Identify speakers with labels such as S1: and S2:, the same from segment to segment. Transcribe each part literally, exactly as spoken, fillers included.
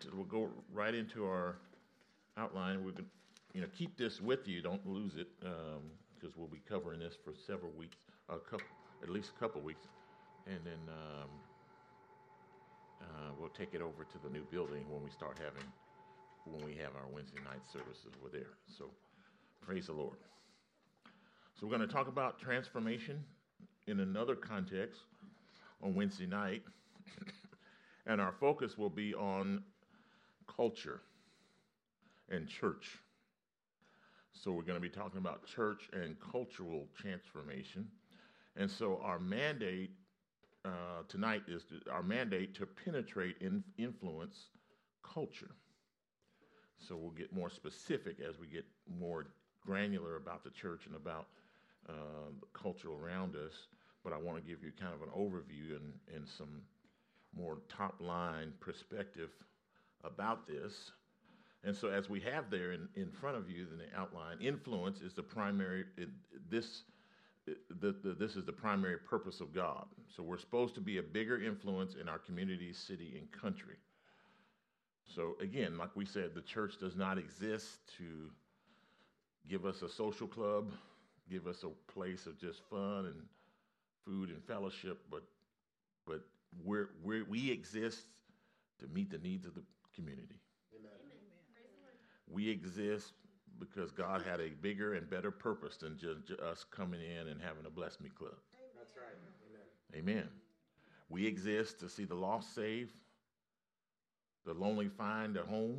S1: tonight, we'll go right into our outline. We're going to, you know, keep this with you. Don't lose it, because um, we'll be covering this for several weeks, a couple, at least a couple weeks, and then um, uh, we'll take it over to the new building when we start having, when we have our Wednesday night services over there. So, praise the Lord. So we're going to talk about transformation in another context on Wednesday night, and our focus will be on culture and church. So we're going to be talking about church and cultural transformation. And so our mandate uh, tonight is to, our mandate to penetrate and influence culture. So we'll get more specific as we get more granular about the church and about uh, the culture around us. But I want to give you kind of an overview and, and some more top-line perspective about this. And so as we have there in, in front of you in the outline, influence is the primary, it, this, the, the, this is the primary purpose of God. So we're supposed to be a bigger influence in our community, city, and country. So again, like we said, the church does not exist to give us a social club, give us a place of just fun and food and fellowship, but but we're, we're, we exist to meet the needs of the community.
S2: Amen.
S1: We exist because God had a bigger and better purpose than just, just us coming in and having a Bless Me Club.
S2: That's right. Amen.
S1: Amen. We exist to see the lost saved, the lonely find a home,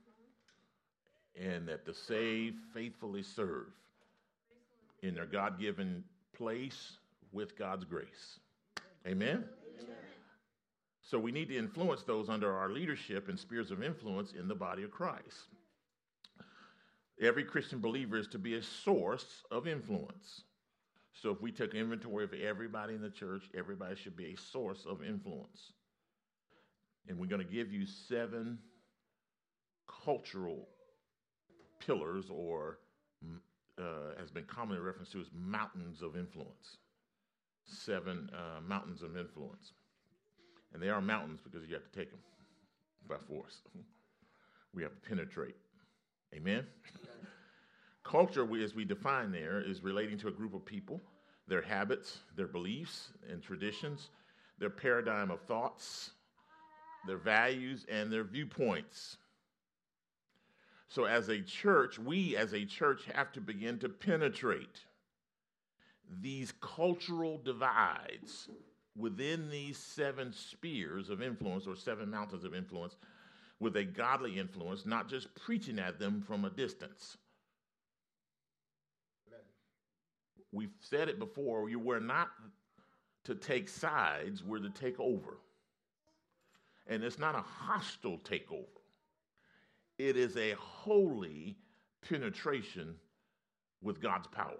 S1: and that the saved faithfully serve in their God-given place with God's grace. Amen?
S2: Amen.
S1: So we need to influence those under our leadership and spheres of influence in the body of Christ. Every Christian believer is to be a source of influence. So if we took inventory of everybody in the church, everybody should be a source of influence. And we're going to give you seven cultural pillars, or uh, has been commonly referenced to as mountains of influence. Seven uh, mountains of influence. And they are mountains because you have to take them by force. We have to penetrate. Amen? Culture, as we define there, is relating to a group of people, their habits, their beliefs and traditions, their paradigm of thoughts, their values, and their viewpoints. So as a church, we as a church have to begin to penetrate these cultural divides within these seven spheres of influence, or seven mountains of influence, with a godly influence, not just preaching at them from a distance.
S2: Amen.
S1: We've said it before, we're not to take sides, we're to take over. And it's not a hostile takeover. It is a holy penetration with God's power.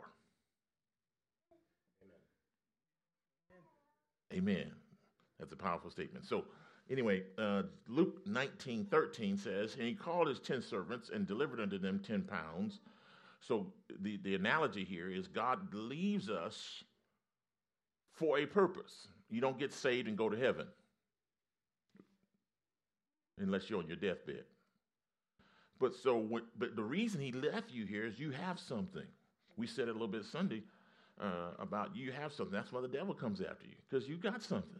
S1: Amen. That's a powerful statement. So anyway, uh, Luke nineteen thirteen says, and he called his ten servants and delivered unto them ten pounds. So the, the analogy here is God leaves us for a purpose. You don't get saved and go to heaven unless you're on your deathbed. But so, but the reason he left you here is you have something. We said it a little bit Sunday. Uh, about you have something. That's why the devil comes after you, because you got something.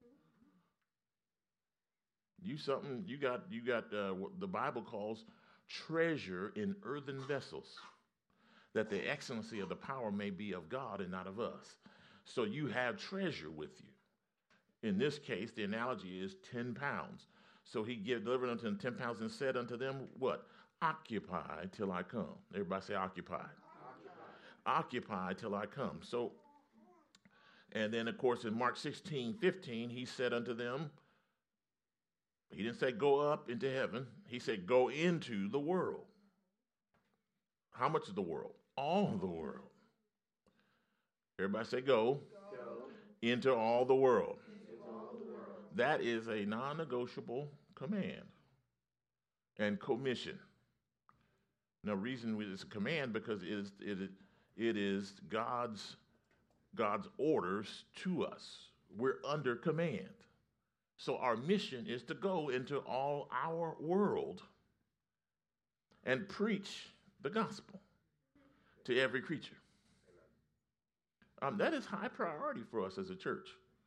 S1: You something. You got. You got uh, what the Bible calls treasure in earthen vessels, that the excellency of the power may be of God and not of us. So you have treasure with you. In this case, the analogy is ten pounds. So he gave, delivered unto them ten pounds and said unto them, what? Occupy till I come. Everybody say occupy. Occupy till I come. So, and then, of course, in Mark sixteen fifteen, he said unto them, he didn't say go up into heaven. He said go into the world. How much is the world? All the world. Everybody say go,
S2: Go
S1: into all the world.
S2: into all the world.
S1: That is a non-negotiable command and commission. Now, reason it's a command because it is, it is It is God's, God's orders to us. We're under command. So our mission is to go into all our world and preach the gospel to every creature. Um, that is high priority for us as a church.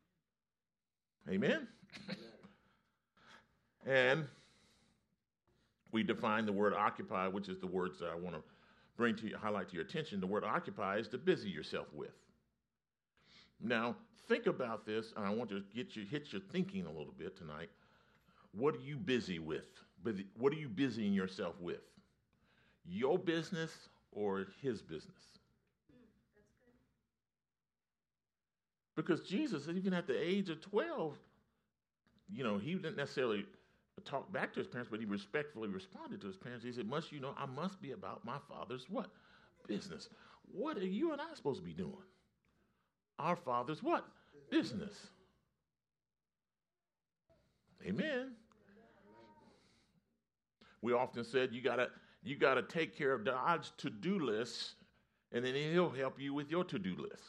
S1: Amen? And we define the word occupy, which is the words that I want to bring to you, highlight to your attention. The word occupy is to busy yourself with. Now, think about this, and I want to get you hit your thinking a little bit tonight. What are you busy with? What are you busying yourself with? Your business or his business? Because Jesus, even at the age of twelve, you know, he didn't necessarily talk back to his parents, but he respectfully responded to his parents. He said, must you know, I must be about my Father's what? Business. What are you and I supposed to be doing? Our Father's what? Business. Amen. We often said you gotta you gotta take care of God's to-do list, and then he'll help you with your to-do list.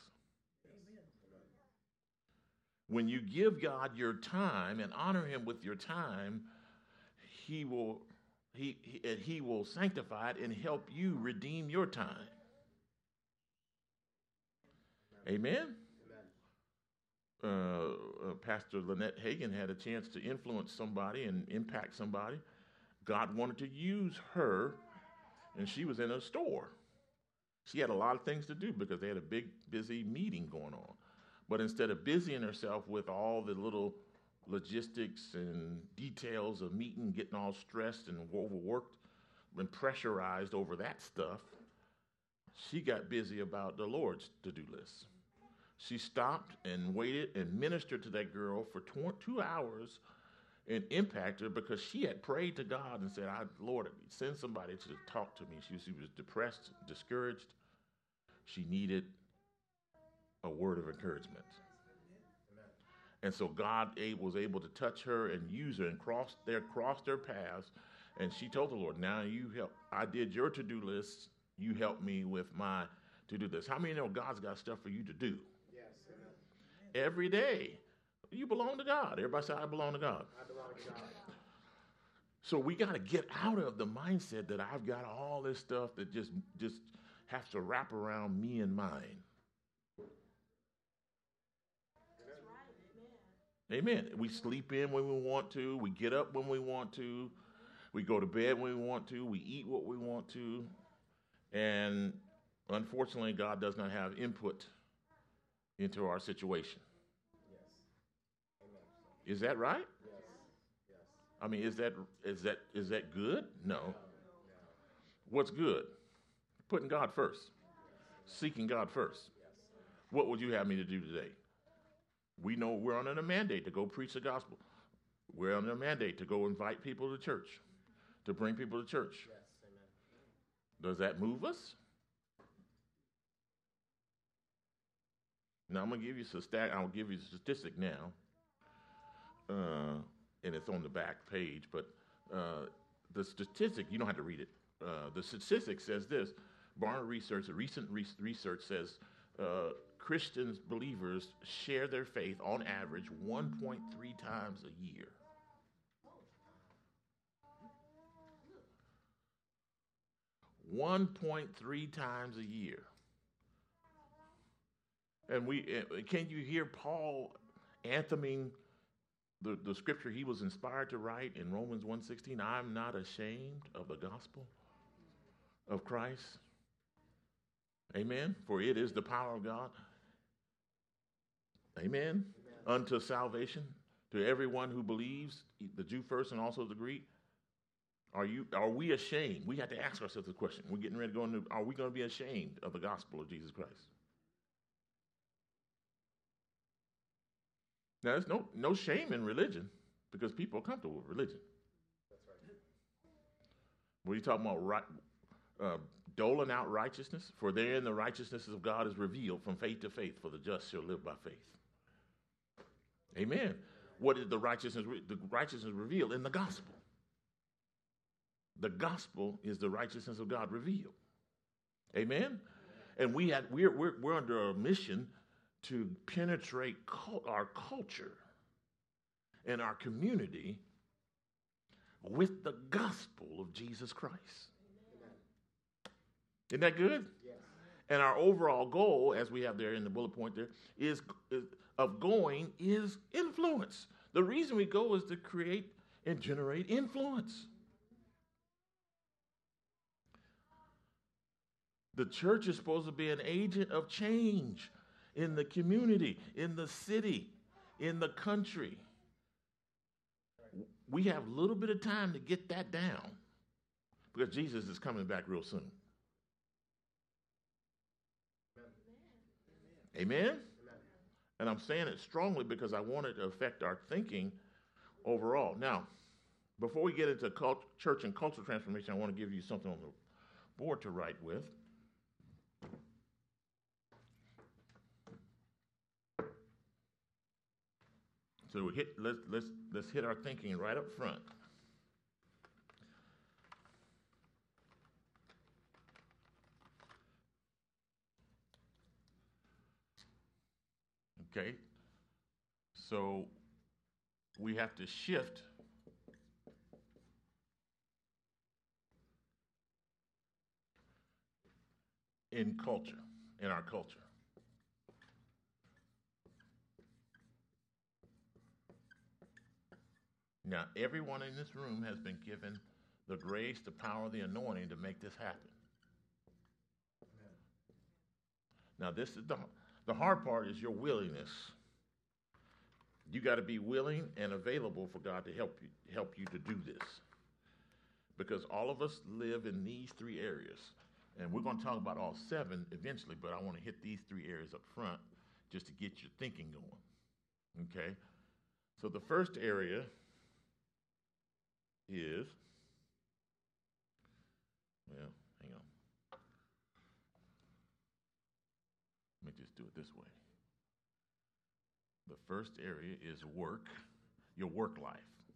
S1: When you give God your time and honor him with your time, he will he, he, he will sanctify it and help you redeem your time. Amen? Uh, uh, Pastor Lynette Hagin had a chance to influence somebody and impact somebody. God wanted to use her, and she was in a store. She had a lot of things to do because they had a big, busy meeting going on. But instead of busying herself with all the little logistics and details of meeting, getting all stressed and overworked and pressurized over that stuff, she got busy about the Lord's to-do list. She stopped and waited and ministered to that girl for two hours and impacted her because she had prayed to God and said, I, Lord, send somebody to talk to me. She was, she was depressed, discouraged. She needed a word of encouragement. And so God was able to touch her and use her and cross their crossed their paths. And she told the Lord, now you help. I did your to-do list. You help me with my to-do list. How many know God's got stuff for you to do?
S2: Yes, amen.
S1: Every day. You belong to God. Everybody say, I belong to God.
S2: I belong to God.
S1: So we got to get out of the mindset that I've got all this stuff that just, just has to wrap around me and mine. Amen. We sleep in when we want to. We get up when we want to. We go to bed when we want to. We eat what we want to. And unfortunately, God does not have input into our situation.
S2: Yes. Amen.
S1: Is that right?
S2: Yes. Yes.
S1: I mean, is that is that is that good? No.
S2: No. No.
S1: What's good? Putting God first. Seeking God first.
S2: Yes.
S1: What would you have me to do today? We know we're under a mandate to go preach the gospel. We're under a mandate to go invite people to church, to bring people to church.
S2: Yes. Amen.
S1: Does that move us? Now I'm gonna give you some stat. I'll give you a statistic now, uh, and it's on the back page. But uh, the statistic, you don't have to read it. Uh, the statistic says this: Barna Research, a recent re- research says. Uh, Christians, believers, share their faith on average one point three times a year. one point three times a year. And we uh, can you hear Paul antheming the, the scripture he was inspired to write in Romans one sixteen, I'm not ashamed of the gospel of Christ. Amen. For it is the power of God. Amen. Amen. Unto salvation to everyone who believes, the Jew first and also the Greek. Are you? Are we ashamed? We have to ask ourselves the question. We're getting ready to go into, are we going to be ashamed of the gospel of Jesus Christ? Now, there's no, no shame in religion because people are comfortable with religion.
S2: That's right.
S1: What are you talking about? Right, uh, doling out righteousness? For therein the righteousness of God is revealed from faith to faith, for the just shall live by faith. Amen. What is the righteousness? The righteousness revealed in the gospel. The gospel is the righteousness of God revealed. Amen. And we had we're we're, we're under a mission to penetrate cult, our culture in our community with the gospel of Jesus Christ. Isn't that good?
S2: Yes.
S1: And our overall goal, as we have there in the bullet point there, is, is of going is influence. The reason we go is to create and generate influence. The church is supposed to be an agent of change in the community, in the city, in the country. We have a little bit of time to get that down because Jesus is coming back real soon. Amen? Amen? Amen. And I'm saying it strongly because I want it to affect our thinking overall. Now, before we get into cult- church and cultural transformation, I want to give you something on the board to write with. So we hit, let's, let's, let's hit our thinking right up front. Okay, so we have to shift in culture, in our culture. Now, everyone in this room has been given the grace, the power, the anointing to make this happen. Amen. Now, this is the The hard part is your willingness. You got to be willing and available for God to help you help you to do this. Because all of us live in these three areas. And we're going to talk about all seven eventually, but I want to hit these three areas up front just to get your thinking going. Okay? So the first area is, well, hang on. Let me just do it this way. The first area is work, your work life.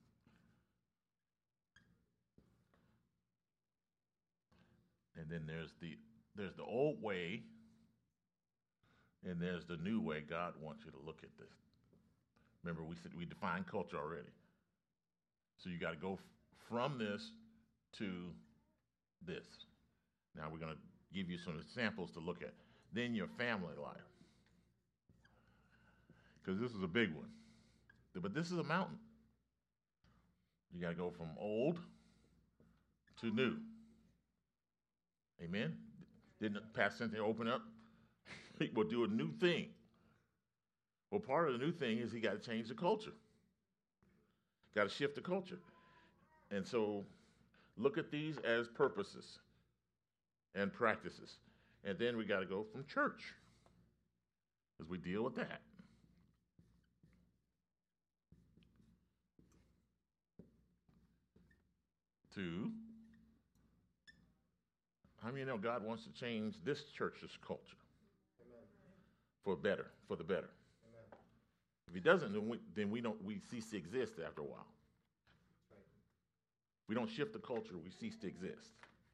S1: And then there's the there's the old way, and there's the new way God wants you to look at this. Remember, we said we defined culture already. So you got to go f- from this to this. Now we're going to give you some examples to look at. Then your family life. Because this is a big one. But this is a mountain. You got to go from old to new. Amen? Didn't Pastor Cynthia open up? He will do a new thing. Well, part of the new thing is he got to change the culture. Got to shift the culture. And so look at these as purposes and practices. And then we got to go from church as we deal with that. To, how many of you know God wants to change this church's culture? Amen. For better, for the better. Amen. If he doesn't, then we, then we don't we cease to exist after a while. Right. We don't shift the culture, we cease to exist.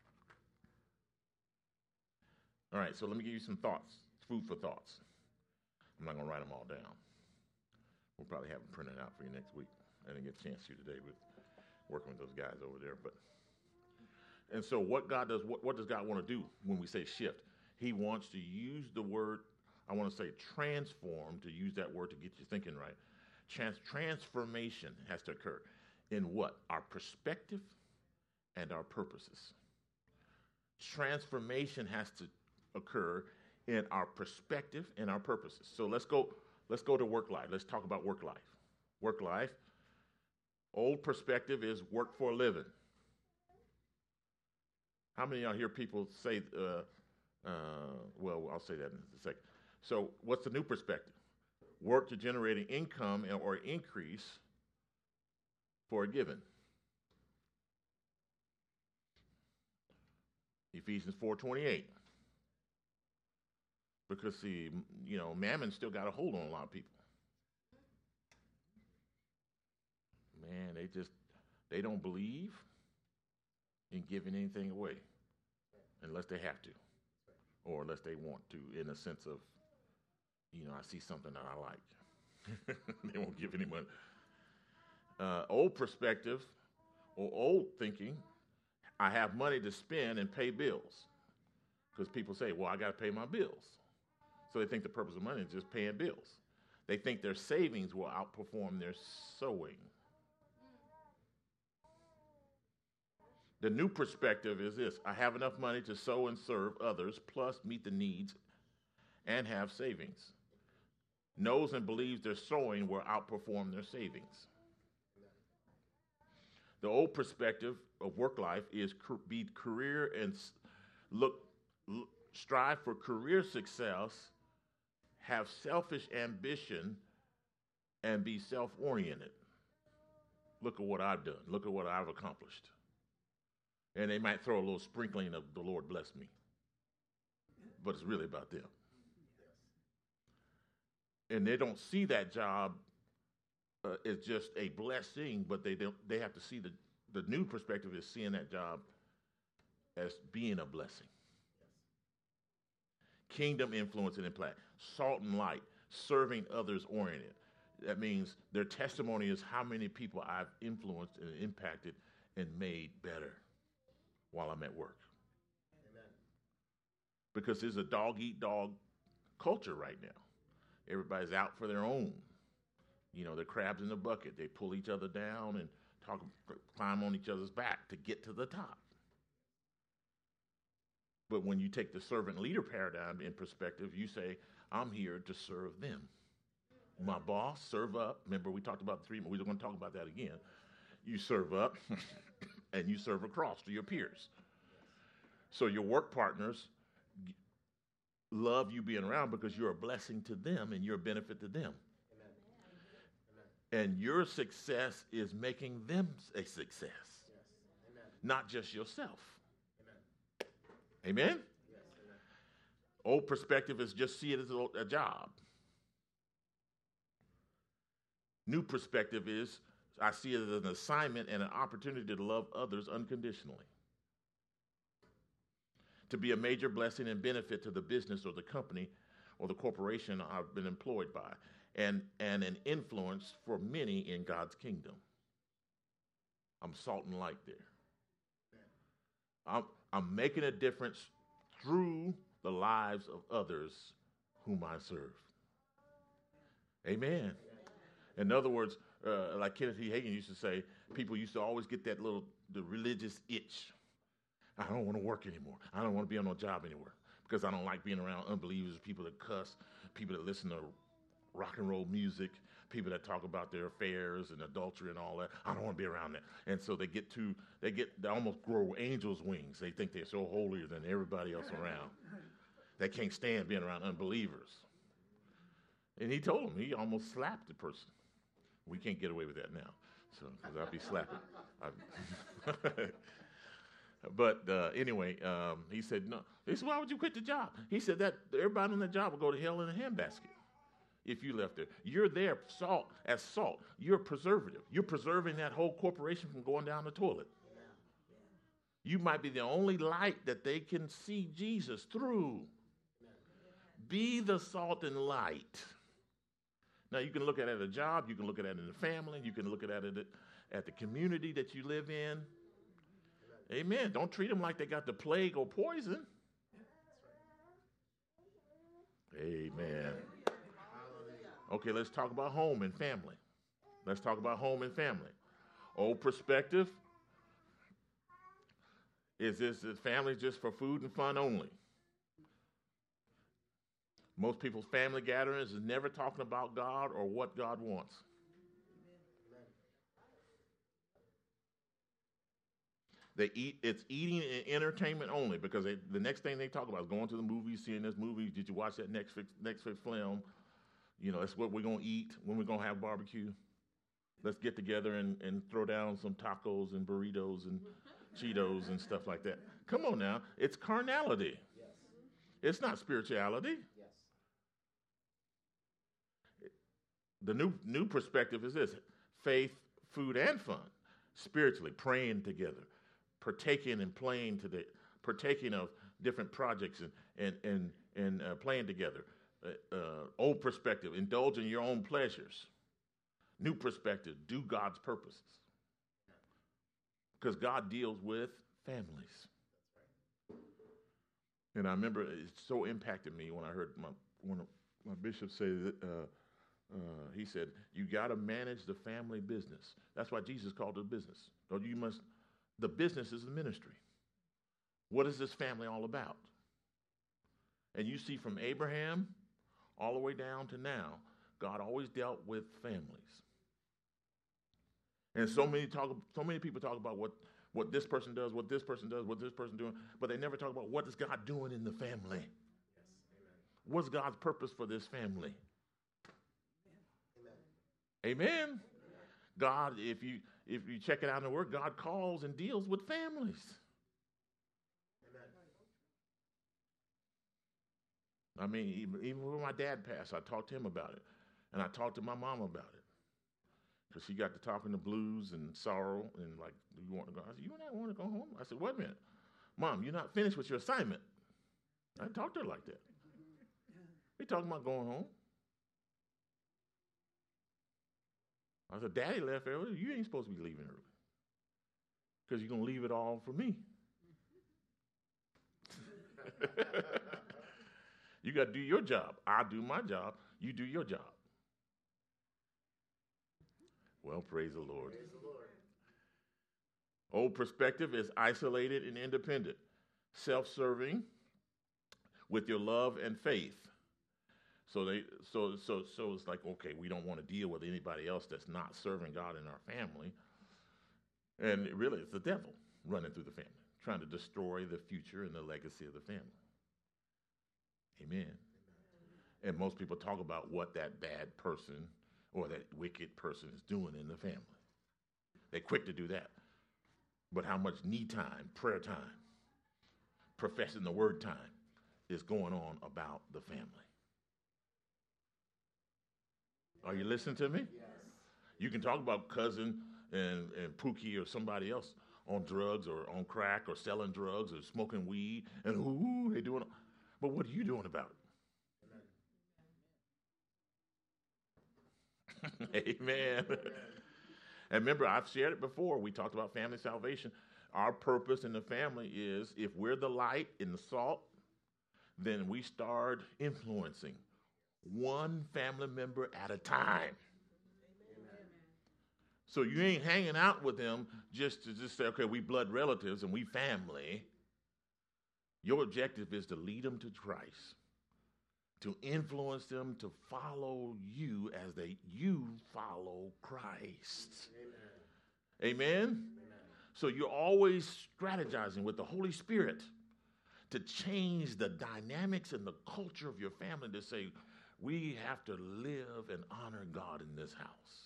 S1: All right, so let me give you some thoughts, food for thoughts. I'm not going to write them all down. We'll probably have them printed out for you next week. I didn't get a chance to today with working with those guys over there. But and so what God does, what, what does God want to do when we say shift? He wants to use the word, I want to say transform, to use that word to get you thinking right. Trans- transformation has to occur in what? Our perspective and our purposes. Transformation has to occur in our perspective and our purposes. So let's go, let's go to work life. Let's talk about work life. Work life. Old perspective is work for a living. How many of y'all hear people say, uh, uh, well, I'll say that in a second. So what's the new perspective? Work to generate an income or increase for a given. Ephesians four twenty-eight. Because, see, you know, mammon still got a hold on a lot of people. Man, they just, they don't believe in giving anything away unless they have to or unless they want to, in a sense of, you know, I see something that I like. They won't give any money. Uh, old perspective or old thinking, I have money to spend and pay bills. Because people say, well, I got to pay my bills. So they think the purpose of money is just paying bills. They think their savings will outperform their sowing. The new perspective is this: I have enough money to sow and serve others, plus meet the needs and have savings. Knows and believes their sowing will outperform their savings. The old perspective of work life is be career and look, look strive for career success, have selfish ambition, and be self-oriented. Look at what I've done. Look at what I've accomplished. And they might throw a little sprinkling of the Lord bless me. But it's really about them. And they don't see that job uh, as just a blessing, but they don't. They have to see the, the new perspective is seeing that job as being a blessing. Kingdom influence and impact. Salt and light, serving others oriented. That means their testimony is how many people I've influenced and impacted and made better while I'm at work. Amen. Because there's a dog-eat-dog culture right now. Everybody's out for their own. You know, they're crabs in the bucket. They pull each other down and talk, climb on each other's back to get to the top. But when you take the servant leader paradigm in perspective, you say, I'm here to serve them. My boss, serve up. Remember, we talked about three, we're going to talk about that again. You serve up and you serve across to your peers. So your work partners love you being around because you're a blessing to them and you're a benefit to them. Amen. And your success is making them a success, yes. Not just yourself. Amen? Amen? Yes, amen. Old perspective is just see it as a, a job. New perspective is I see it as an assignment and an opportunity to love others unconditionally. To be a major blessing and benefit to the business or the company or the corporation I've been employed by, and, and an influence for many in God's kingdom. I'm salt and light there. I'm, I'm making a difference through the lives of others whom I serve. Amen. In other words, uh, like Kenneth E. Hagin used to say, people used to always get that little, the religious itch. I don't want to work anymore. I don't want to be on no job anymore because I don't like being around unbelievers, people that cuss, people that listen to rock and roll music, people that talk about their affairs and adultery and all that. I don't want to be around that. And so they get to, they get, they almost grow angels' wings. They think they're so holier than everybody else around. They can't stand being around unbelievers. And he told them, he almost slapped the person. We can't get away with that now, so because I'll be slapping. But uh, anyway, um, he said, no. He said, why would you quit the job? He said that everybody on the job will go to hell in a handbasket if you left there. You're there salt as salt. You're preservative. You're preserving that whole corporation from going down the toilet. You might be the only light that they can see Jesus through. Be the salt and light. Now, you can look at it at a job. You can look at it in the family. You can look at it at the community that you live in. Amen. Don't treat them like they got the plague or poison. Amen. Okay, let's talk about home and family. Let's talk about home and family. Old perspective is this that family just for food and fun only. Most people's family gatherings is never talking about God or what God wants. They eat. It's eating and entertainment only because they, the next thing they talk about is going to the movies, seeing this movie. Did you watch that Netflix, Netflix film? You know, that's what we're going to eat when we're going to have barbecue. Let's get together and, and throw down some tacos and burritos and Cheetos and stuff like that. Come on now. It's carnality. Yes. It's not spirituality. Yes. The new, new perspective is this: faith, food, and fun. Spiritually, praying together. Partaking and playing today, partaking of different projects and and and and uh, playing together. Uh, uh, old perspective, indulging your own pleasures. New perspective, do God's purposes. Because God deals with families. And I remember it so impacted me when I heard my one of my bishops say that uh, uh, he said, you got to manage the family business. That's why Jesus called it business. So you must, the business is the ministry. What is this family all about? And you see from Abraham all the way down to now, God always dealt with families. And so many talk, so many people talk about what, what this person does, what this person does, what this person doing, but they never talk about what is God doing in the family. Yes, amen. What's God's purpose for this family? Amen. Amen. Amen. God, if you if you check it out in the Word, God calls and deals with families. Amen. I mean, even, even when my dad passed, I talked to him about it, and I talked to my mom about it. Because she got to talking the blues and sorrow and like, do you want to go? I said, you and I want to go home? I said, wait a minute. Mom, you're not finished with your assignment. I talked to her like that. We talking about going home. I said, Daddy left early. You ain't supposed to be leaving early. Because you're going to leave it all for me. You got to do your job. I do my job. You do your job. Well, praise the Lord. Praise the Lord. Old perspective is isolated and independent, self-serving with your love and faith. So they, so, so, so it's like, okay, we don't want to deal with anybody else that's not serving God in our family. And really, it's the devil running through the family, trying to destroy the future and the legacy of the family. Amen. Amen. And most people talk about what that bad person or that wicked person is doing in the family. They're quick to do that. But how much need time, prayer time, professing the word time is going on about the family? Are you listening to me? Yes. You can talk about cousin and, and Pookie or somebody else on drugs or on crack or selling drugs or smoking weed and ooh, they doing. But what are you doing about it? Amen. Amen. And remember, I've shared it before. We talked about family salvation. Our purpose in the family is if we're the light and the salt, then we start influencing one family member at a time. Amen. So you ain't hanging out with them just to just say, okay, we blood relatives and we family. Your objective is to lead them to Christ, to influence them to follow you as they you follow Christ. Amen. Amen? Amen. So you're always strategizing with the Holy Spirit to change the dynamics and the culture of your family to say, we have to live and honor God in this house.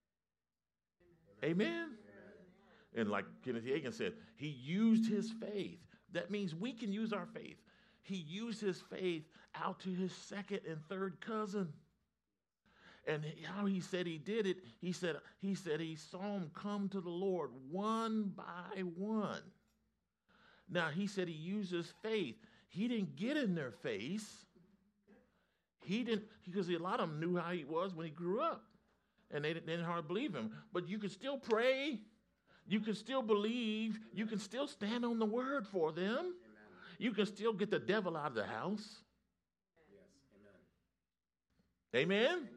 S1: Amen? Amen? Amen. And like Kenneth Hagin said, he used his faith. That means we can use our faith. He used his faith out to his second and third cousin. And how he said he did it, he said he said he saw them come to the Lord one by one. Now, he said he used his faith. He didn't get in their face. He didn't, because a lot of them knew how he was when he grew up. And they didn't, they didn't hardly believe him. But you can still pray. You can still believe. You can still stand on the word for them. Amen. You can still get the devil out of the house. Yes, amen. Amen? Amen.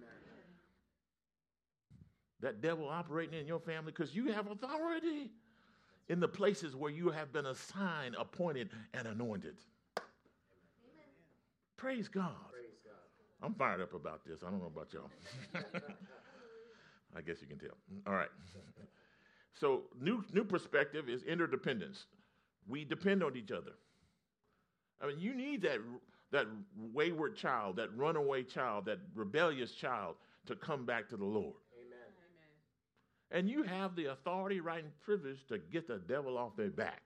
S1: That devil operating in your family because you have authority in the places where you have been assigned, appointed, and anointed. Amen. Praise God. Praise God. I'm fired up about this. I don't know about y'all. I guess you can tell. All right. So new new perspective is interdependence. We depend on each other. I mean, you need that that wayward child, that runaway child, that rebellious child to come back to the Lord. Amen. And you have the authority, right, and privilege to get the devil off their back.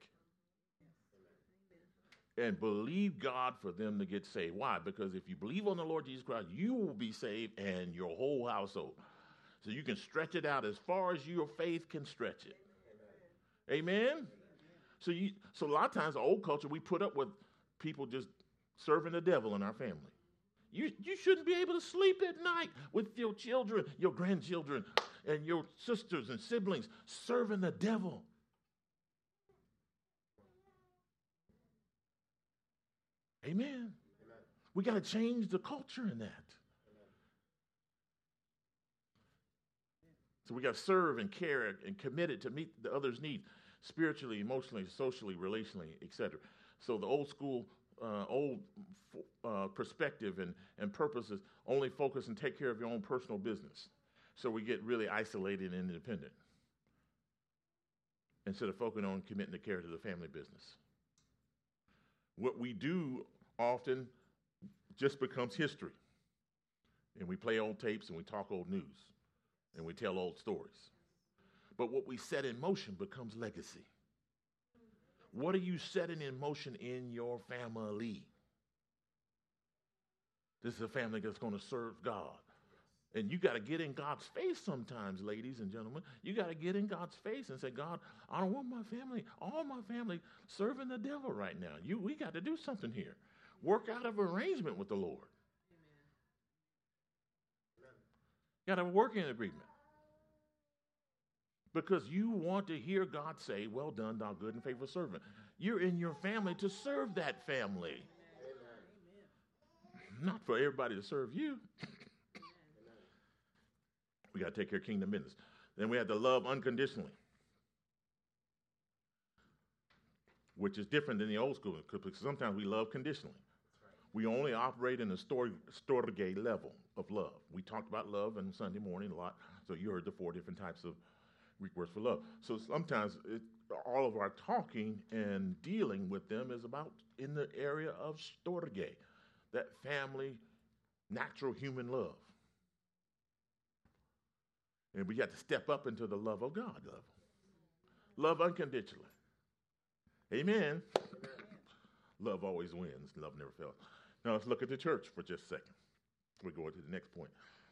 S1: Amen. And believe God for them to get saved. Why? Because if you believe on the Lord Jesus Christ, you will be saved and your whole household. So you can stretch it out as far as your faith can stretch it. Amen? Amen? So you, so a lot of times, the old culture, we put up with people just serving the devil in our family. You, you shouldn't be able to sleep at night with your children, your grandchildren, and your sisters and siblings serving the devil. Amen. Amen. We got to change the culture in that. Amen. So we got to serve and care and committed to meet the other's needs spiritually, emotionally, socially, relationally, et cetera. So the old school, uh, old uh, perspective and, and purposes only focus and take care of your own personal business. So we get really isolated and independent instead of focusing on committing to care to the family business. What we do often just becomes history. And we play old tapes and we talk old news and we tell old stories. But what we set in motion becomes legacy. What are you setting in motion in your family? This is a family that's going to serve God. And you got to get in God's face sometimes, ladies and gentlemen. You got to get in God's face and say, God, I don't want my family, all my family serving the devil right now. You, we got to do something here. Work out of arrangement with the Lord. Amen. You got to have a working agreement. Because you want to hear God say, well done, thou good and faithful servant. You're in your family to serve that family. Amen. Not for everybody to serve you. We got to take care of kingdom business. Then we have to love unconditionally, which is different than the old school, because sometimes we love conditionally. Right. We only operate in the storge level of love. We talked about love on Sunday morning a lot, so you heard the four different types of Greek words for love. So sometimes it, all of our talking and dealing with them is about in the area of storge, that family, natural human love. And we got to step up into the love of God level. Love unconditionally. Amen. Amen. Love always wins. Love never fails. Now let's look at the church for just a second. We're going to the next point.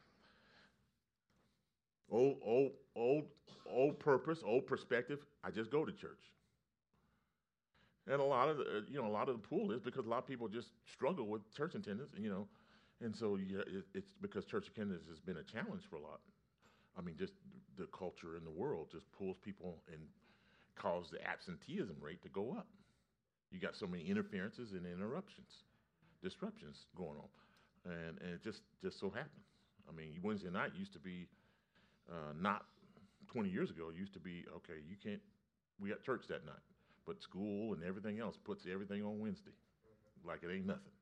S1: Old, old, old, old purpose, old perspective. I just go to church. And a lot of the, you know, a lot of the pull is because a lot of people just struggle with church attendance, you know, and so yeah, it, it's because church attendance has been a challenge for a lot. I mean, just the culture in the world just pulls people and causes the absenteeism rate to go up. You got so many interferences and interruptions, disruptions going on, and and it just just so happens. I mean, Wednesday night used to be uh, not twenty years ago. It used to be okay. You can't. We got church that night, but school and everything else puts everything on Wednesday, like it ain't nothing.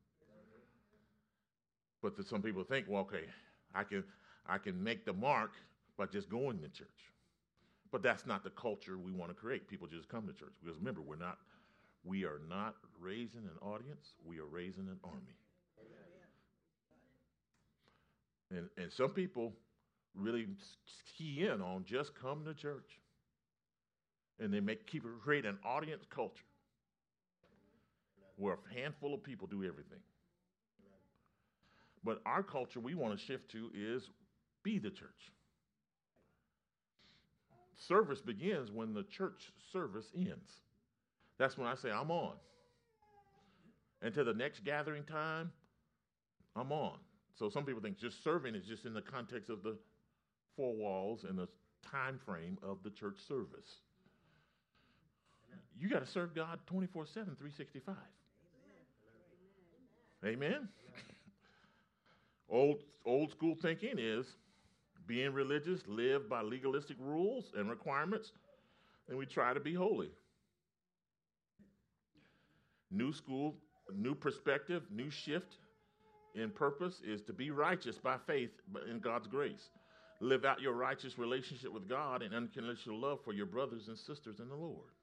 S1: But the, some people think, well, okay, I can I can make the mark by just going to church. But that's not the culture we want to create. People just come to church. Because remember, we're not, we are not raising an audience. We are raising an army. And, and some people really key in on just come to church. And they make keep create an audience culture where a handful of people do everything. But our culture we want to shift to is be the church. Service begins when the church service ends. That's when I say, I'm on. And to the next gathering time, I'm on. So some people think just serving is just in the context of the four walls and the time frame of the church service. Amen. You got to serve God twenty-four seven, three sixty-five. Amen. Amen. Amen. Old, old school thinking is being religious, live by legalistic rules and requirements, and we try to be holy. New school, new perspective, new shift in purpose is to be righteous by faith in God's grace. Live out your righteous relationship with God and unconditional love for your brothers and sisters in the Lord.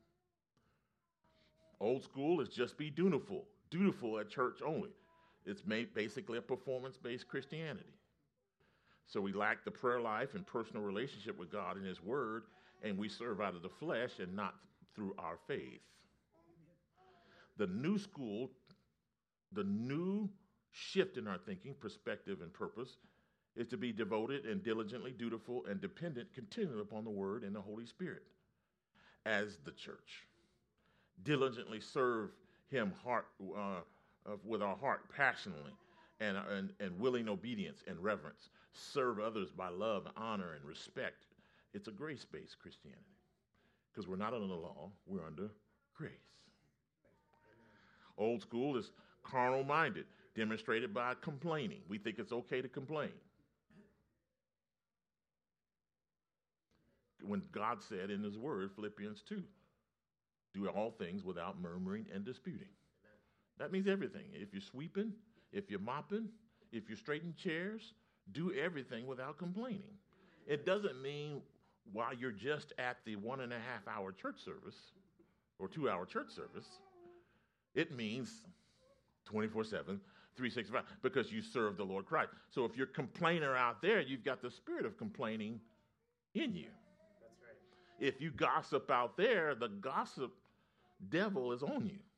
S1: Old school is just be dutiful, dutiful at church only. It's made basically a performance-based Christianity. So we lack the prayer life and personal relationship with God and His Word, and we serve out of the flesh and not through our faith. The new school, the new shift in our thinking, perspective, and purpose is to be devoted and diligently dutiful and dependent continually upon the Word and the Holy Spirit as the church. Diligently serve Him heart, uh, with our heart passionately and, and, and willing obedience and reverence. Serve others by love, honor, and respect. It's a grace-based Christianity because we're not under the law, we're under grace. Old school is carnal-minded, demonstrated by complaining. We think it's okay to complain. When God said in his word, Philippians two, do all things without murmuring and disputing. That means everything. If you're sweeping, if you're mopping, if you're straightening chairs, do everything without complaining. It doesn't mean while you're just at the one and a half hour church service or two hour church service. It means twenty-four seven, three sixty-five, because you serve the Lord Christ. So if you're a complainer out there, you've got the spirit of complaining in you.
S2: That's right.
S1: If you gossip out there, the gossip devil is on you.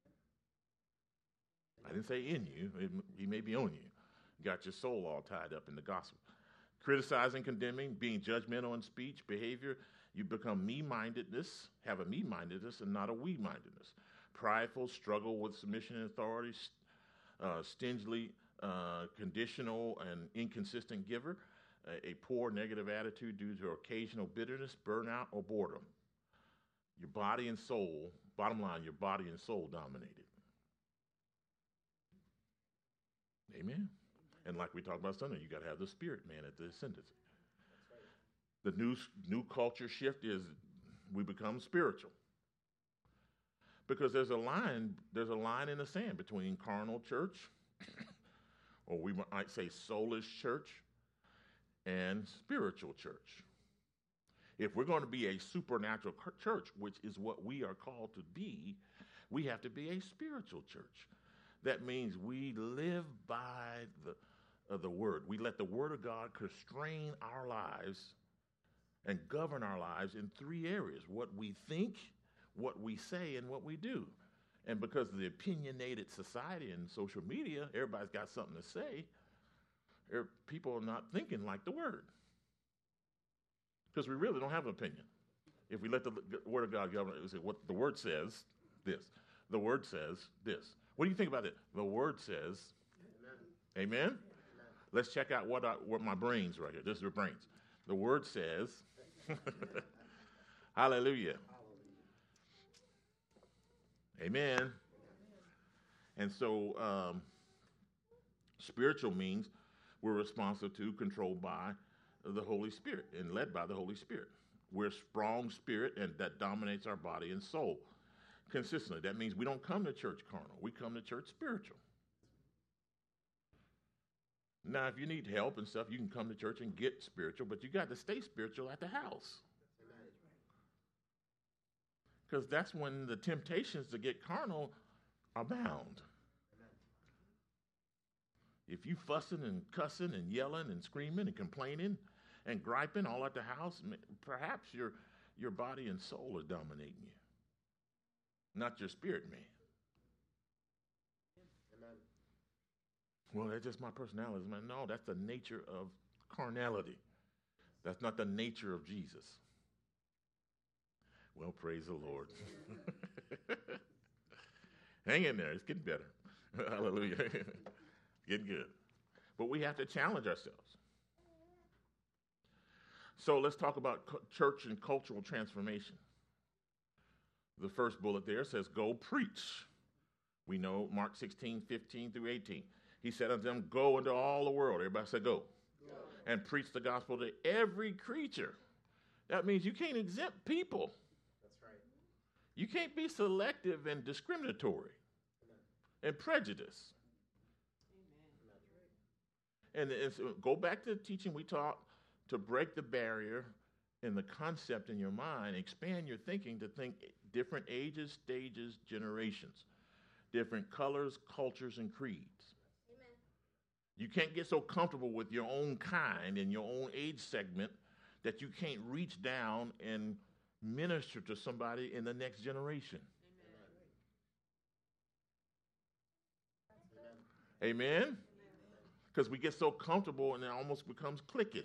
S1: I didn't say in you. It, he may be on you. You got your soul all tied up in the gospel. Criticizing, condemning, being judgmental in speech, behavior. You become me-mindedness, have a me-mindedness and not a we-mindedness. Prideful, struggle with submission and authority, uh, stingily, uh, conditional and inconsistent giver, a, a poor negative attitude due to occasional bitterness, burnout, or boredom. Your body and soul, bottom line, your body and soul dominated. Amen. And like we talked about Sunday, you got to have the spirit man at the ascendancy. The new new culture shift is we become spiritual. Because there's a line, there's a line in the sand between carnal church, or we might say soulless church, and spiritual church. If we're going to be a supernatural church, which is what we are called to be, we have to be a spiritual church. That means we live by the uh, the word. We let the word of God constrain our lives and govern our lives in three areas: what we think, what we say, and what we do. And because of the opinionated society and social media, everybody's got something to say. People are not thinking like the word. Because we really don't have an opinion. If we let the word of God govern, we say what the word says, this. The word says this. What do you think about it? The word says, amen? Amen? Amen. Let's check out what, I, what my brains right here. This is your brains. The word says, hallelujah. Amen. And so um, spiritual means we're responsive to, controlled by the Holy Spirit and led by the Holy Spirit. We're a strong spirit and that dominates our body and soul consistently. That means we don't come to church carnal. We come to church spiritual. Now, if you need help and stuff, you can come to church and get spiritual, but you got to stay spiritual at the house. Because that's when the temptations to get carnal abound. If you fussing and cussing and yelling and screaming and complaining and griping all at the house, perhaps your your body and soul are dominating you, not your spirit man. Amen. Well, that's just my personality, man. No, that's the nature of carnality. That's not the nature of Jesus. Well, praise the Lord. Hang in there. It's getting better. Hallelujah. Getting good. But we have to challenge ourselves. So let's talk about church and cultural transformation. The first bullet there says, go preach. We know Mark sixteen, fifteen through eighteen. He said unto them, go into all the world. Everybody say go. Go. And preach the gospel to every creature. That means you can't exempt people.
S2: That's right.
S1: You can't be selective and discriminatory. Amen. And prejudice. Amen. And, and so go back to the teaching we taught to break the barrier in the concept in your mind, expand your thinking to think different ages, stages, generations, different colors, cultures, and creeds. Amen. You can't get so comfortable with your own kind and your own age segment that you can't reach down and minister to somebody in the next generation. Amen? Amen? Because we get so comfortable and it almost becomes cliquish.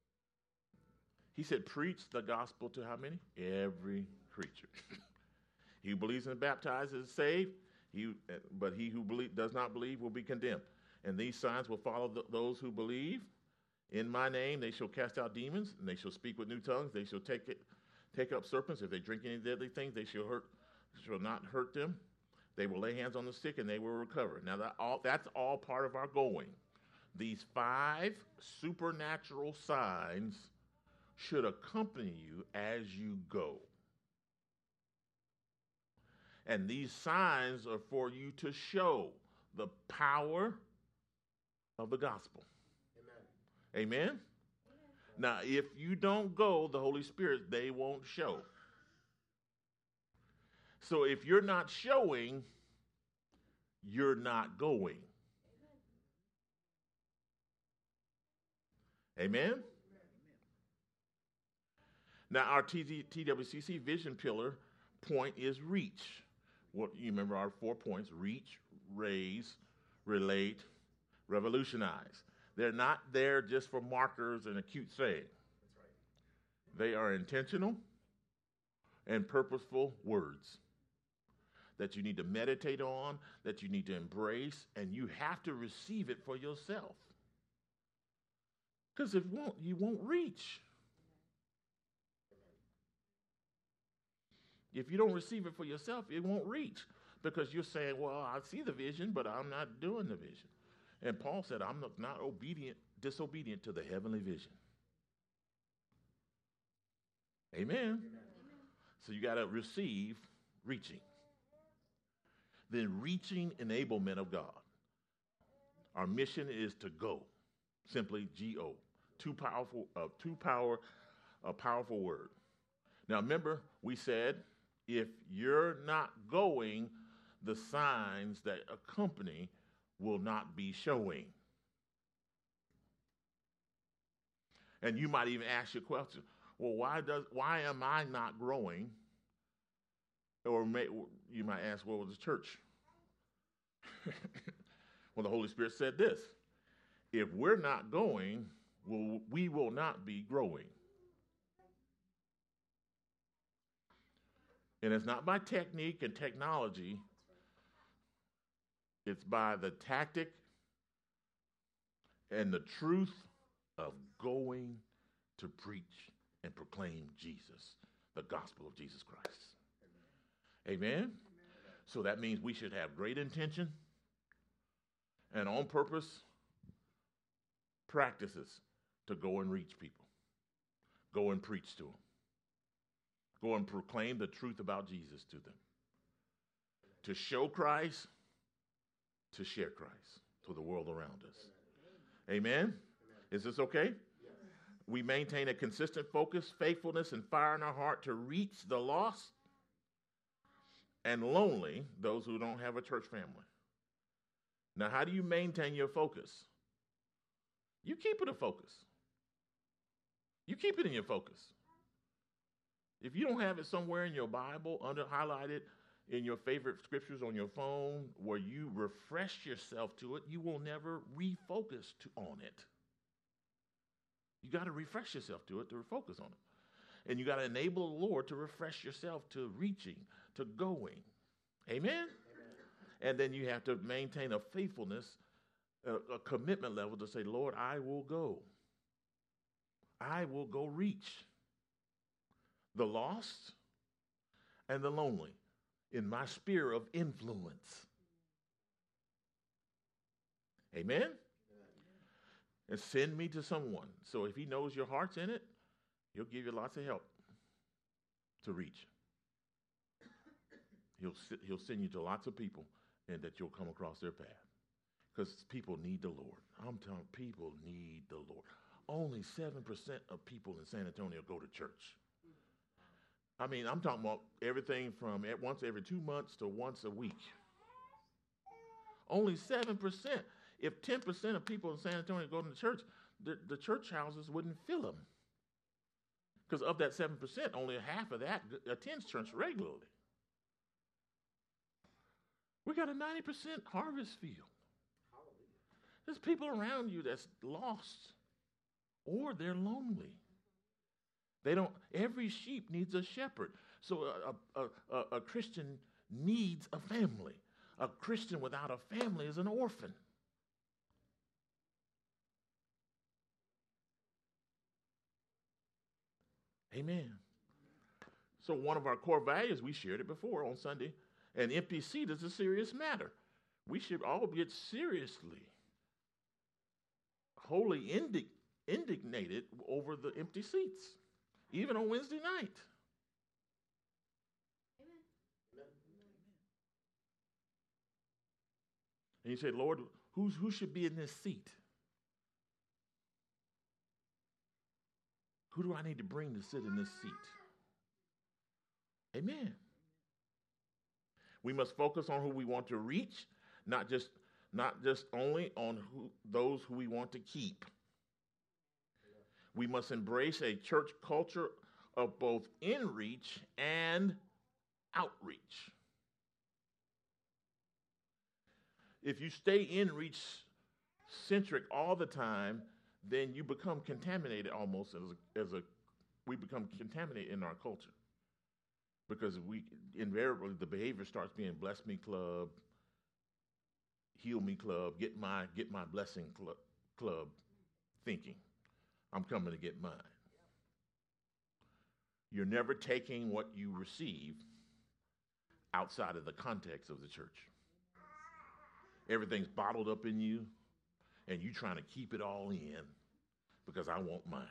S1: He said, preach the gospel to how many? Every creature. He who believes and baptizes is saved, he, but he who believe, does not believe will be condemned. And these signs will follow th- those who believe. In my name they shall cast out demons, and they shall speak with new tongues. They shall take it, take up serpents. If they drink any deadly things, they shall hurt, shall not hurt them. They will lay hands on the sick, and they will recover. Now that all that's all part of our going. These five supernatural signs should accompany you as you go. And these signs are for you to show the power of the gospel. Amen? Amen? Amen. Now, if you don't go, the Holy Spirit, they won't show. So if you're not showing, you're not going. Amen? Amen. Now, our T W C C vision pillar point is reach. What you remember our four points: reach, raise, relate, revolutionize. They're not there just for markers and a cute saying. That's right. They are intentional and purposeful words that you need to meditate on, that you need to embrace, and you have to receive it for yourself. Because if you won't, you won't reach. If you don't receive it for yourself, it won't reach. Because you're saying, well, I see the vision, but I'm not doing the vision. And Paul said, I'm not obedient, disobedient to the heavenly vision. Amen? Amen. So you got to receive reaching. Then reaching enablement of God. Our mission is to go. Simply G O. Too powerful, uh, too power, a powerful word. Now remember, we said, if you're not going, the signs that accompany will not be showing. And you might even ask your question, well, why does why am I not growing? Or may, you might ask, well, was the church? Well, the Holy Spirit said this: if we're not going, well, we will not be growing. And it's not by technique and technology. It's by the tactic and the truth of going to preach and proclaim Jesus, the gospel of Jesus Christ. Amen? Amen? So that means we should have great intention and on purpose practices to go and reach people. Go and preach to them. Go and proclaim the truth about Jesus to them. To show Christ, to share Christ to the world around us. Amen? Amen? Is this okay? Yes. We maintain a consistent focus, faithfulness, and fire in our heart to reach the lost and lonely, those who don't have a church family. Now, how do you maintain your focus? You keep it a focus. You keep it in your focus. If you don't have it somewhere in your Bible, under highlighted in your favorite scriptures on your phone, where you refresh yourself to it, you will never refocus to, on it. You got to refresh yourself to it to refocus on it. And you got to enable the Lord to refresh yourself to reaching, to going. Amen? Amen. And then you have to maintain a faithfulness, a, a commitment level to say, Lord, I will go. I will go reach the lost and the lonely in my sphere of influence. Amen? Amen? And send me to someone. So if he knows your heart's in it, he'll give you lots of help to reach. He'll, he'll send you to lots of people and that you'll come across their path. Because people need the Lord. I'm telling you, people need the Lord. Only seven percent of people in San Antonio go to church. I mean, I'm talking about everything from once every two months to once a week. Only seven percent. If ten percent of people in San Antonio go to church, the, the church houses wouldn't fill them. Because of that seven percent, only half of that attends church regularly. We got a ninety percent harvest field. There's people around you that's lost or they're lonely. They don't, every sheep needs a shepherd. So a, a, a, a Christian needs a family. A Christian without a family is an orphan. Amen. So one of our core values, we shared it before on Sunday, an empty seat is a serious matter. We should all get seriously, wholly indig- indignated over the empty seats, even on Wednesday night.
S2: Amen.
S1: And you say, Lord, who's, who should be in this seat? Who do I need to bring to sit in this seat? Amen. We must focus on who we want to reach, not just not just only on who, those who we want to keep. We must embrace a church culture of both in-reach and outreach. If you stay in-reach centric all the time, then you become contaminated almost as a, as a we become contaminated in our culture. Because we invariably the behavior starts being bless me club, heal me club, get my get my blessing club, club thinking. I'm coming to get mine. You're never taking what you receive outside of the context of the church. Everything's bottled up in you, and you trying to keep it all in because I want mine.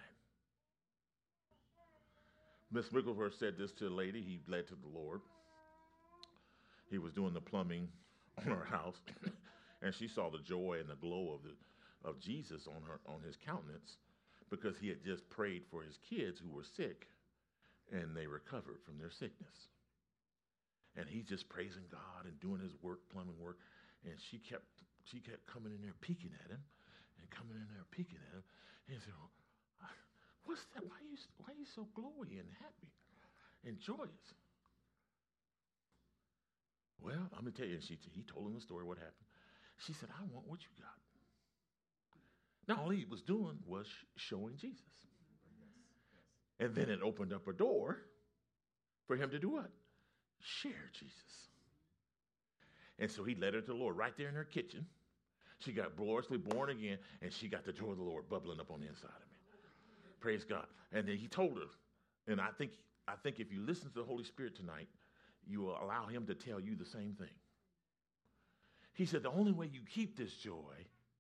S1: Miss Wigglesworth said this to a lady he led to the Lord. He was doing the plumbing on her house, and she saw the joy and the glow of the of Jesus on her on his countenance because he had just prayed for his kids who were sick, and they recovered from their sickness. And he's just praising God and doing his work, plumbing work, and she kept she kept coming in there peeking at him, and coming in there peeking at him, and he said, what's that? Why are you, why are you so glowy and happy and joyous? Well, I'm going to tell you, and she, he told him the story, what happened. She said, I want what you got. Now, all he was doing was showing Jesus. And then it opened up a door for him to do what? Share Jesus. And so he led her to the Lord right there in her kitchen. She got gloriously born again, and she got the joy of the Lord bubbling up on the inside of her. Praise God. And then he told her, and I think I think if you listen to the Holy Spirit tonight, you will allow him to tell you the same thing. He said the only way you keep this joy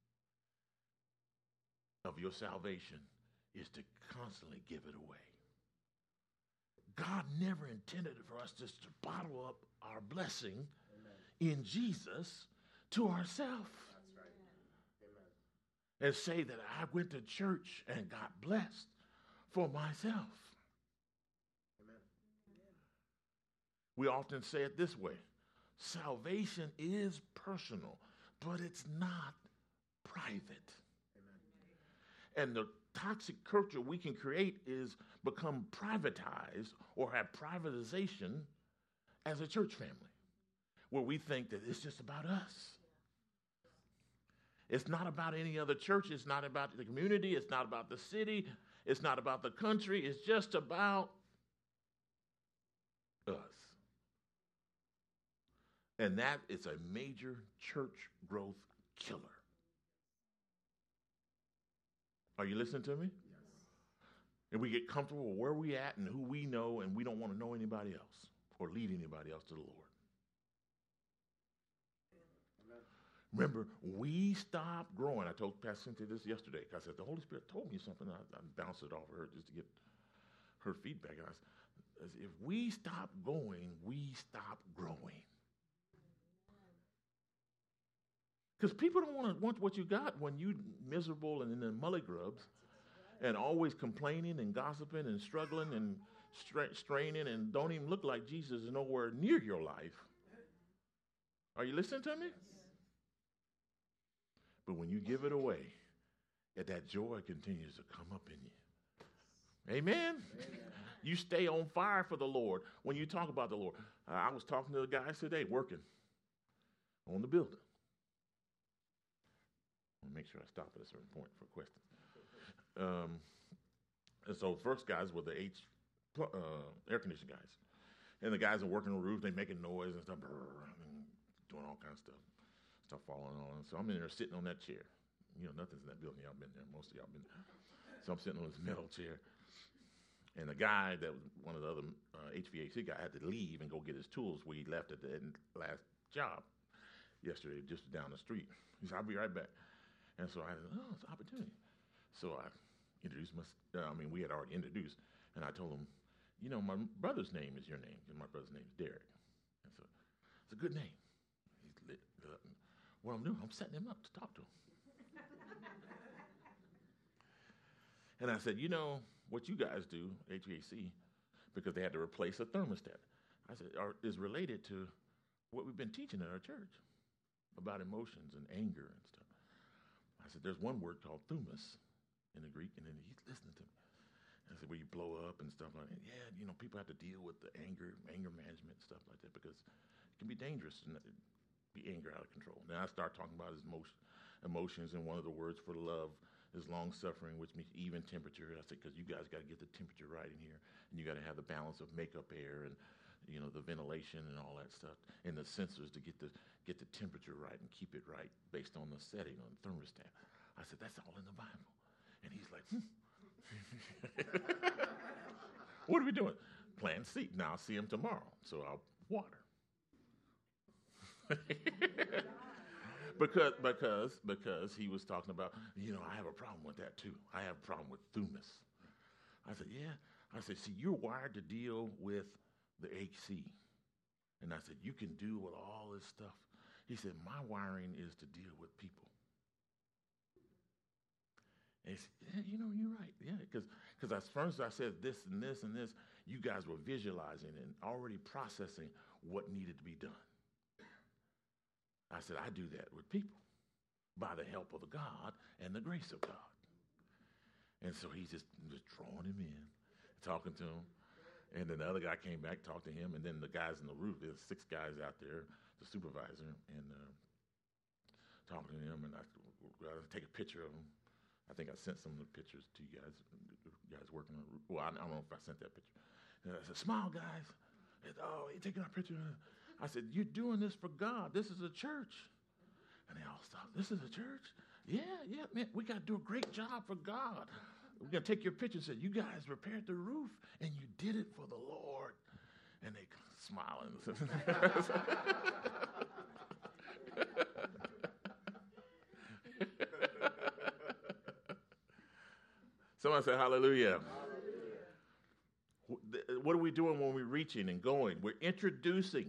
S1: of your salvation is to constantly give it away. God never intended for us just to bottle up our blessing Amen. In Jesus to ourselves. And say that I went to church and got blessed for myself. Amen. We often say it this way. Salvation is personal, but it's not private. Amen. And the toxic culture we can create is become privatized or have privatization as a church family, where we think that it's just about us. It's not about any other church. It's not about the community. It's not about the city. It's not about the country. It's just about us. And that is a major church growth killer. Are you listening to me? Yes. And we get comfortable with where we at and who we know, and we don't want to know anybody else or lead anybody else to the Lord. Remember, we stopped growing. I told Pastor Cynthia this yesterday. I said, the Holy Spirit told me something. I, I bounced it off of her just to get her feedback. And I said, if we stop going, we stop growing. Because people don't want to want what you got when you miserable and in the mully grubs and always complaining and gossiping and struggling and stra- straining and don't even look like Jesus is nowhere near your life. Are you listening to me? But when you give it away, that joy continues to come up in you. Amen? Amen. You stay on fire for the Lord when you talk about the Lord. Uh, I was talking to the guys today working on the building. I'll make sure I stop at a certain point for questions. Um, and so first guys were the H, uh, air conditioning guys. And the guys are working on the roof. They making noise and stuff, and doing all kinds of stuff. Stuff falling on. So I'm in there sitting on that chair. You know, nothing's in that building. Y'all been there. Most of y'all been there. So I'm sitting on this metal chair. And the guy that was one of the other uh, H V A C guy had to leave and go get his tools where he left at the end, last job yesterday, just down the street. He said, I'll be right back. And so I said, oh, it's an opportunity. So I introduced myself. I mean, we had already introduced. And I told him, you know, my brother's name is your name. And my brother's name is Derek. And so it's a good name. He's lit up. What I'm doing, I'm setting him up to talk to him. And I said, you know, what you guys do, H V A C, because they had to replace a thermostat, I said, are, is related to what we've been teaching at our church about emotions and anger and stuff. I said, there's one word called thumas in the Greek, and then he's listening to me. I said, where you blow up and stuff like that. Yeah, you know, people have to deal with the anger, anger management, stuff like that, because it can be dangerous to be anger out of control. Then I start talking about his emotion, emotions, and one of the words for love is long-suffering, which means even temperature. I said, because you guys got to get the temperature right in here, and you got to have the balance of makeup air and, you know, the ventilation and all that stuff, and the sensors to get the get the temperature right and keep it right based on the setting on the thermostat. I said, that's all in the Bible. And he's like, hmm. What are we doing? Plant seed. Now I'll see him tomorrow, so I'll water. Because, because, because he was talking about, you know, I have a problem with that too. I have a problem with thumas. I said, yeah. I said, see, you're wired to deal with the H C. And I said, you can deal with all this stuff. He said, my wiring is to deal with people. And he said, yeah, you know, you're right. Yeah, because because as first I said this and this and this, you guys were visualizing and already processing what needed to be done. I said, I do that with people by the help of the God and the grace of God. And so he's just, just drawing him in, talking to him. And then the other guy came back, talked to him. And then the guys in the roof, there's six guys out there, the supervisor, and uh, talking to him. And I, I take a picture of him. I think I sent some of the pictures to you guys, you guys working on the roof. Well, I, I don't know if I sent that picture. And I said, smile, guys. And, oh, you're taking our picture. I said, you're doing this for God. This is a church. And they all stopped. This is a church? Yeah, yeah, man. We got to do a great job for God. We're going to take your picture and say, you guys repaired the roof, and you did it for the Lord. And they smiling. Someone say hallelujah. Hallelujah. What are we doing when we're reaching and going? We're introducing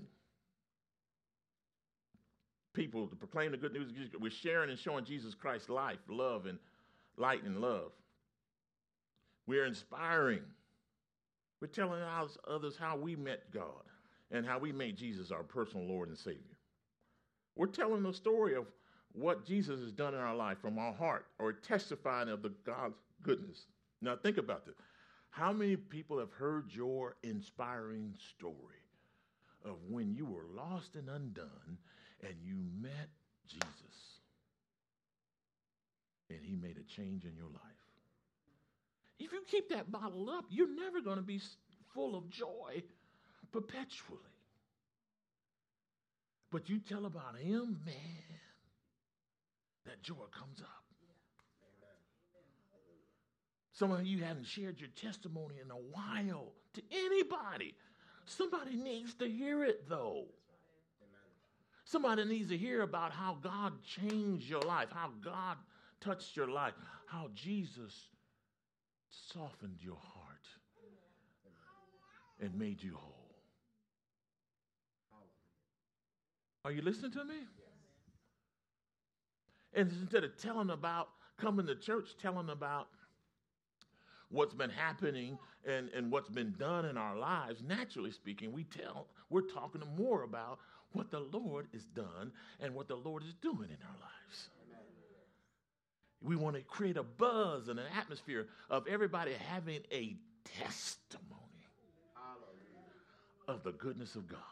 S1: people to proclaim the good news. We're sharing and showing Jesus Christ's life, love, and light and love. We're inspiring. We're telling others how we met God and how we made Jesus our personal Lord and Savior. We're telling the story of what Jesus has done in our life from our heart, or testifying of the God's goodness. Now think about this. How many people have heard your inspiring story of when you were lost and undone and you met Jesus and he made a change in your life? If you keep that bottled up, you're never going to be full of joy perpetually. But you tell about him, man, that joy comes up. Some of you haven't shared your testimony in a while to anybody. Somebody needs to hear it, though. Somebody needs to hear about how God changed your life, how God touched your life, how Jesus softened your heart and made you whole. Are you listening to me? And instead of telling about coming to church, telling about what's been happening and, and what's been done in our lives, naturally speaking, we tell, we're talking more about what the Lord has done and what the Lord is doing in our lives. Amen. We want to create a buzz and an atmosphere of everybody having a testimony of the goodness of God.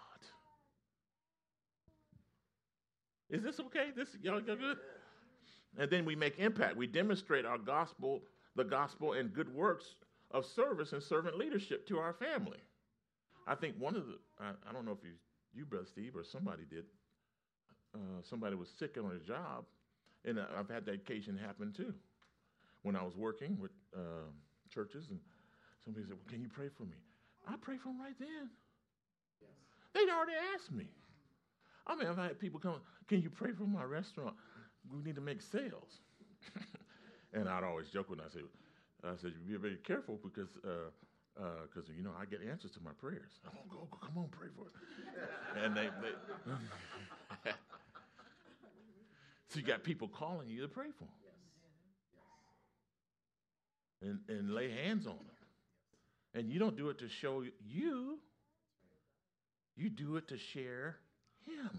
S1: Is this okay? This y'all got good? And then we make impact. We demonstrate our gospel, the gospel and good works of service and servant leadership to our family. I think one of the, I, I don't know if you, you, Brother Steve, or somebody did, uh, somebody was sick on a job, and I've had that occasion happen too. When I was working with uh, churches, and somebody said, well, can you pray for me? I pray for them right then.
S2: Yes.
S1: They'd already asked me. I mean, I've had people come, can you pray for my restaurant? We need to make sales. And I'd always joke when I say, I said, you be very careful because, uh, uh, you know, I get answers to my prayers. Oh, go, go, come on, pray for it. And they, they so you got people calling you to pray for them. Yes. Yes. And, and lay hands on them. And you don't do it to show you. You do it to share him.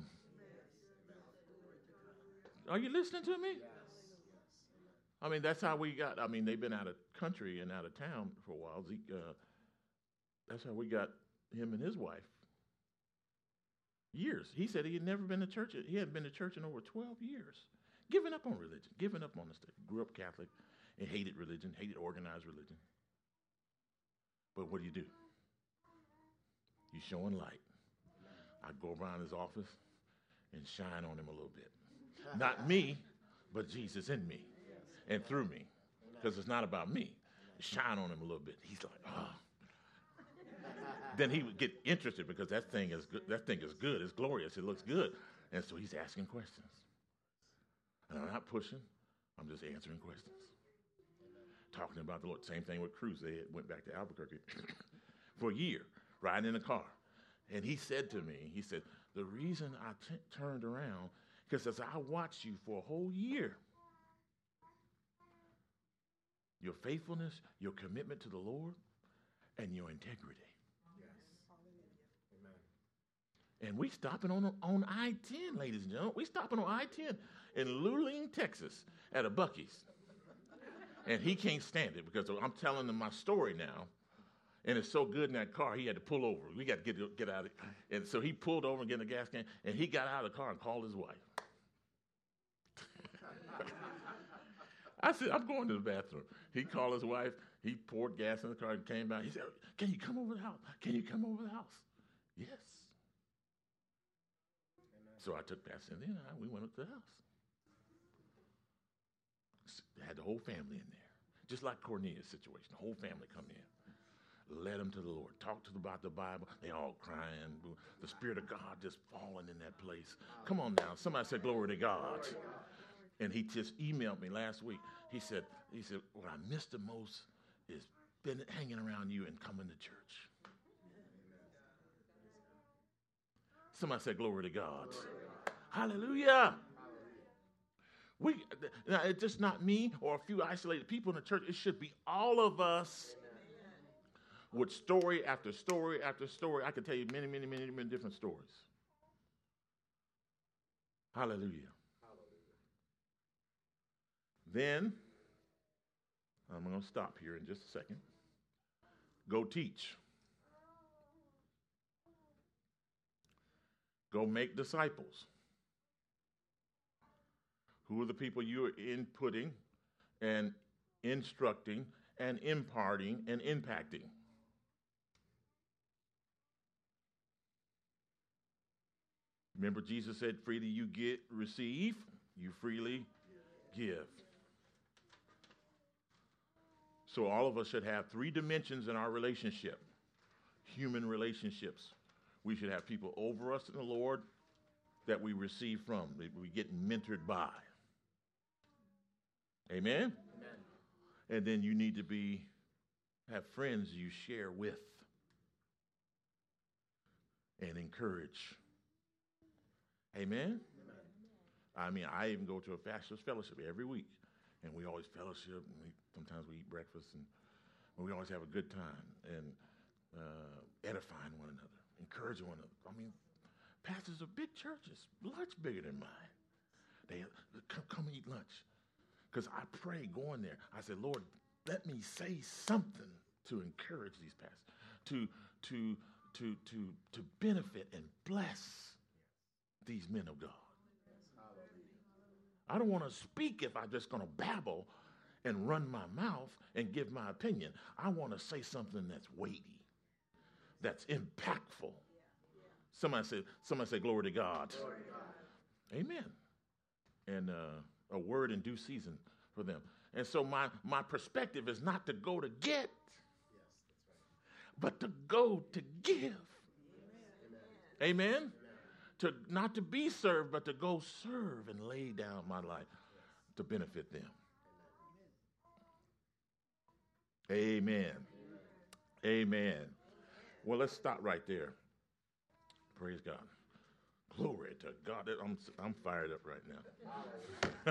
S1: Are you listening to me?
S2: Yes.
S1: I mean, that's how we got, I mean, they've been out of country and out of town for a while. Zeke, uh, that's how we got him and his wife. Years. He said he had never been to church. He hadn't been to church in over twelve years. Giving up on religion. Giving up on the state. Grew up Catholic and hated religion, hated organized religion. But what do you do? You showing light. I go around his office and shine on him a little bit. Not me, but Jesus in me. And through me, because it's not about me. Shine on him a little bit. He's like, oh. Then he would get interested because that thing is good. That thing is good. It's glorious. It looks good. And so he's asking questions. And I'm not pushing. I'm just answering questions. Talking about the Lord. Same thing with Cruz. They went back to Albuquerque for a year, riding in a car. And he said to me, he said, the reason I t- turned around, because as I watched you for a whole year, your faithfulness, your commitment to the Lord, and your integrity.
S2: Yes. Amen.
S1: And we stopping on on I ten, ladies and gentlemen. We stopping on I ten in Luling, Texas, at a Buc-ee's. And he can't stand it because I'm telling him my story now. And it's so good in that car, he had to pull over. We got to get get out of it. And so he pulled over and get in the gas can, and he got out of the car and called his wife. I said, I'm going to the bathroom. He called his wife. He poured gas in the car and came back. He said, can you come over the house? Can you come over the house? Yes. Amen. So I took Pastor Cindy and I, we went up to the house. Had the whole family in there. Just like Cornelius' situation. The whole family come in. Led them to the Lord. Talked to them about the Bible. They all crying. The Spirit of God just falling in that place. Come on now. Somebody said, glory to God. Glory to God. And he just emailed me last week. He said, he said, what I miss the most is been hanging around you and coming to church. Somebody said, glory to God. Glory to God. Hallelujah. We, now, it's just not me or a few isolated people in the church. It should be all of us. Amen. With story after story after story. I could tell you many, many, many, many different stories. Hallelujah. Then, I'm going to stop here in just a second. Go teach. Go make disciples. Who are the people you are inputting and instructing and imparting and impacting? Remember, Jesus said, freely you get, receive, you freely give. So all of us should have three dimensions in our relationship, human relationships. We should have people over us in the Lord that we receive from, that we get mentored by. Amen? Amen. And then you need to be have friends you share with and encourage. Amen? Amen? I mean, I even go to a pastor's fellowship every week. And we always fellowship, and we, sometimes we eat breakfast, and we always have a good time and uh, edifying one another, encouraging one another. I mean, pastors of big churches, much bigger than mine. They come, come and eat lunch. Because I pray going there. I said, Lord, let me say something to encourage these pastors, to, to, to, to, to benefit and bless these men of God. I don't want to speak if I'm just going to babble and run my mouth and give my opinion. I want to say something that's weighty. that's impactful. Somebody say, somebody say, glory to God.
S2: Glory to God.
S1: Amen. And uh, a word in due season for them. And so my, my perspective is not to go to get,
S2: Yes, that's right.
S1: but to go to give.
S2: Amen.
S1: Amen?
S2: Amen.
S1: To not to be served, but to go serve and lay down my life to benefit them. Amen. Amen. Well, let's stop right there. Praise God. Glory to God. I'm, I'm fired up right now.